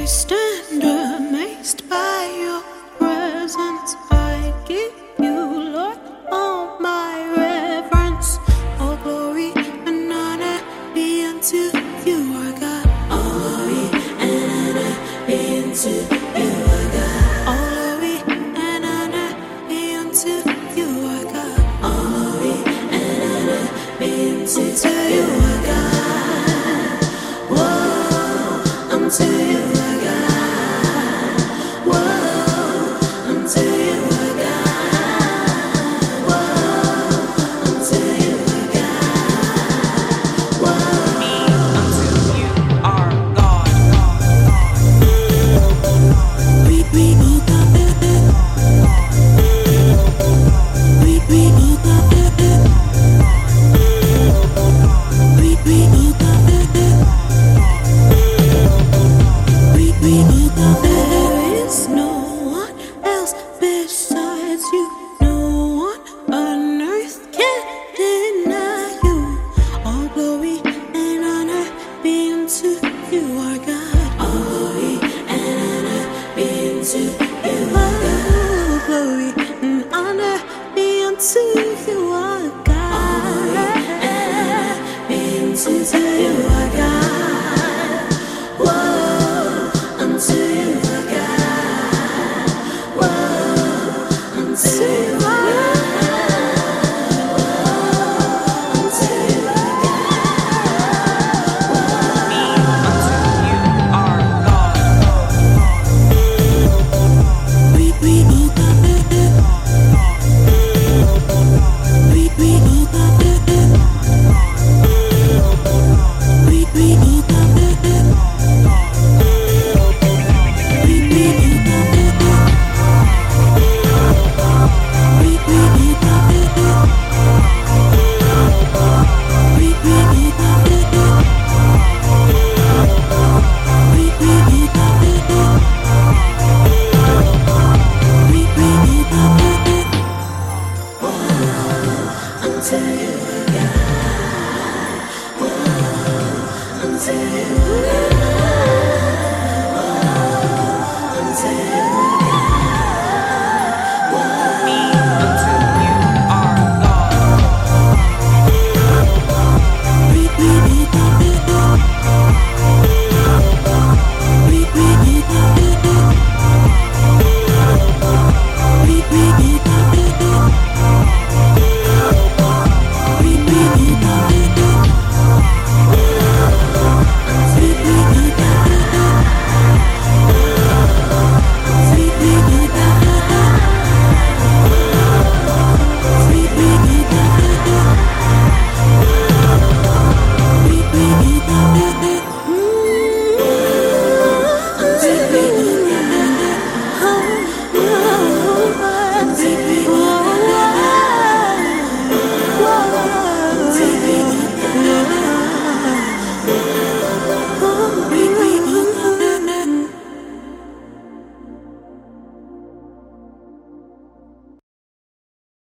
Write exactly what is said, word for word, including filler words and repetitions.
stand amazed by your presence. I give you, Lord, all my reverence. All glory and honor be unto you, our God. All glory and honor be unto you, our God. All glory and honor be unto you, our God. All glory and honor be unto you, our God. Whoa, unto you, our God. Whoa, unto you, our God. Whoa, unto you, our God. Whoa, Me unto you, our God. we we both got it. We we both got it. We we both got it. We we both got it. There is no one else besides you. No one on earth can deny you. All glory and honor be unto you, our God. All glory and honor be unto